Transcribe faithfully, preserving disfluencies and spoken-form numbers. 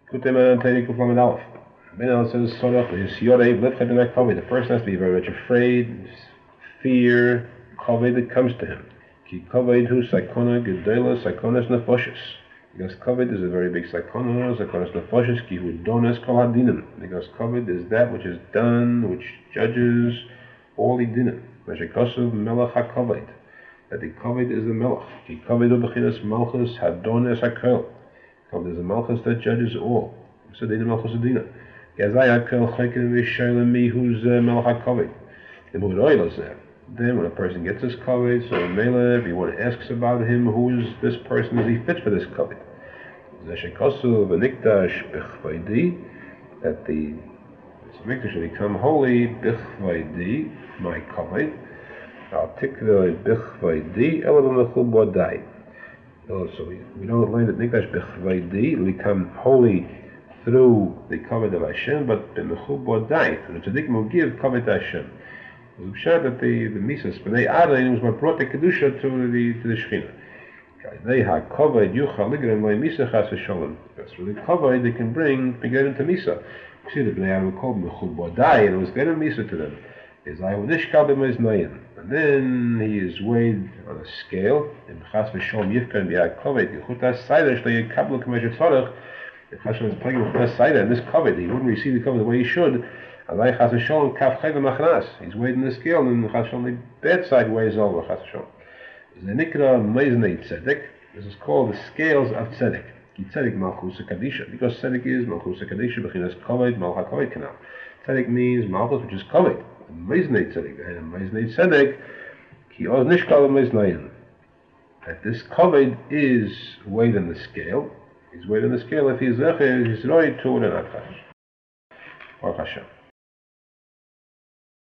Kuteman Tariku from an Alf. Ben says, Sorach is Yorei, Lefchet Kovid. The person has to be very much afraid, fear, Kovid that comes to him. Ki Kovid hu Saikona Gedela Saikonas Nefoshes. Because Kovid is a very big Saikona, Saikonas Nefoshes, Ki hu Dones Kol Hadinim. Because Kovid is that which is done, which judges all the dinim. Meshekosov Melech HaKovid. That the Kovid is the Melech. Ki Kovid hu Bechinas Malchus Hadones HaKol. Kovid is the Malchus that judges all. So the Malchus Adina. Gazai HaKol Chekin Vishaylemi who's Melech HaKovid. The Mu'roil is there. Then when a person gets this Kovid, so Mele, if anyone asks about him, who is this person, is he fit for this Kovid? Zeshekosov Benikdash Bichvaidi, that the Mikdash should become holy, Bichvaidi, my Kovid. Articular Bichvaidi, Elam Lechul Bodai. So we, we don't learn that Mikdash Bichvaidi will become holy through the Kovid of Hashem, but B'Mechul Bodai, and the Tzaddik will give Kovid to Hashem. It was sure that the the Mises, B'nai Adain, was what brought the Kedusha to the to the Shechina. They had Kovid Yuchal Ligrim Loi Misa Chas V'Sholem. That's really Kovid they can bring to get into Misa. You see, the B'nai Adain called Mechul Bodai, and it was getting Misa to them. Is I Nishkal B'Mais Nayin. And then he is weighed on a scale. In Chas V'Sholem Yifkan B'Yad Kovid Yechutas Seider Shlei Yekablu K'Meshet Tzorach. If Hashem is plagued with Chutas Seider and this Kovid, he wouldn't receive the Kovid the way he should. Allah Chas V'Sholem Kaf Chay V'Machnas. He's weighed in the scale, and Chas V'Sholem the bad side weighs over Chas V'Sholem. Zenikra Meiznei Tzedek. This is called the scales of Tzedek. Ki Tzedek Malchus Kadisha, because Tzedek is Malchus Kadisha B'chinas Kovid Malcha Kovid Kanal. Tzedek means Malchus, which is Kovid. Meiznei Tzedek and Meiznei Tzedek Ki Oz Nishkal Meiznayin. That this Kovid is weighed in the scale. He's weighed in the scale if he's Zecher, he's Roi Tur and Atchash. Baruch Hashem.